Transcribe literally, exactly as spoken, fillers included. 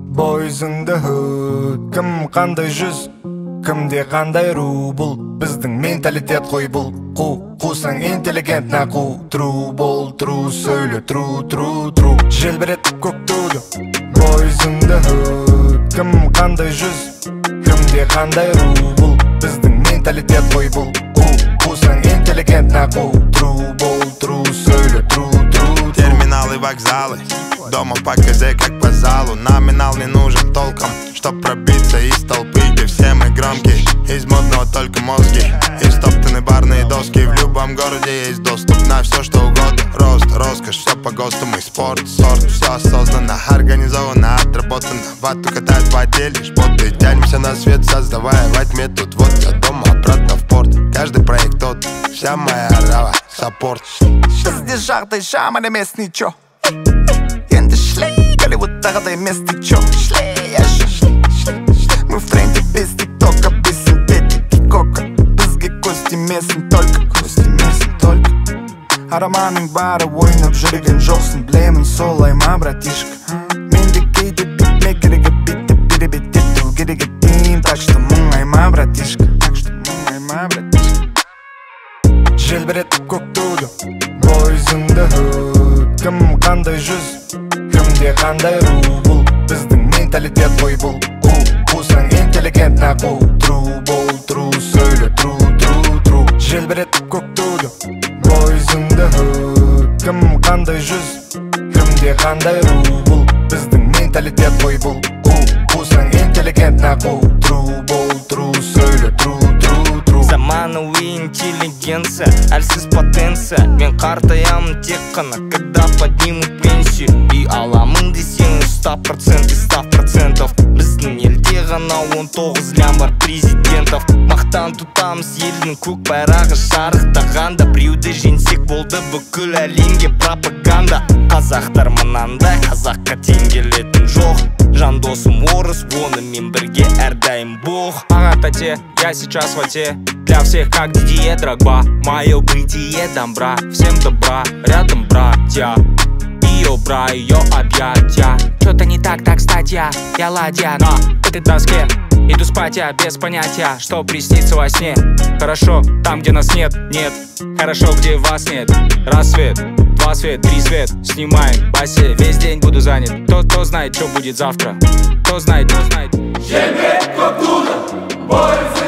Boys in the hood. Kim qanday жүз, kimde qanday ru. Бұл біздің менталитет қой бұл. Қу, қусаң интеллигент на қу. True бол, true сөйле, true, true, true. Желбіретіп көк туды. Boys in the hood. Kim qanday жүз, kimde qanday ru. Бұл біздің менталитет қой бұл. Қу, қусаң интеллигент на қу. True бол, true сөйле, true, true. Терминалы, вокзалы, дома по КЗ как по залу. Номинал не нужен толком, чтоб пробиться из толпы, где все мы громкие. Из модного только мозги, и стоптаны барные доски. В любом городе есть доступ на все что угодно. Рост, роскошь, все по ГОСТу. Мы спорт, сорт, все осознанно, организованно, отработано. Вату катают в отделе, шпоты. Тянемся на свет, создавая во тьме. Тут вот я дома, обратно в порт. Каждый проект тот, вся моя рава, саппорт. Бізде жағдай жаман емес ничо. Енді шлей, Голливудтағыдай емес ничо. Шлей, ашы. Мы в тренде без тиктока, без синтетики кока. Бізге көз тимесін только, көз тимесін только. Араманың бары ойнап жүрген жоқсың, білемін солай ма, братишка. Менде кейде битмекерге битті беребет етту керек еттейін. Так что мұңайма, братишка. Так что мұңайма, братишка. Желбіретіп көк туды. Boys in the hood. Кім қандай жүз, кімде қандай ру. Бұл біздің менталитет қой бұл. Қу, қусаң интеллигент на қу. True бол, true сөйле, true, true, true. Желбіретіп көк туды. Boys in the hood. Кім қандай жүз, кімде қандай ру. Бұл біздің менталитет қой бұл. Қу, қусаң интеллигент на қу. True бол, true сөйле, true, true, true. Заманауи интеллигенция, әлсіз потенция. Мен қартаямын тек қана, когда поднимут пенсию. И аламын десең сто процентов, сто процентов. Біздің елде ғана он тоғыз лям бар президентов. Мақтан тұтамыз елдің көк байрағы шарықтағанда. Біреуді женсек болды бүкіл әлемге пропаганда. Қазақтар мынандай, қазаққа тең келетін жоқ. Жан досым орыс, онымен бірге әрдайым бог. Ага, тате, я сейчас в оте. Для всех как Дидье Дрогба. Мое бытие добра, всем добра, рядом братья. Ее бра, ее объятия. Что-то не так, так статья. Я ладья на этой доске. Иду спать я без понятия, что приснится во сне. Хорошо, там где нас нет, нет. Хорошо, где вас нет. Рассвет, два свет, три свет. Снимаем басе, весь день буду занят. Кто, кто знает, что будет завтра. Кто знает, кто знает. Желбірет көк туды. Boys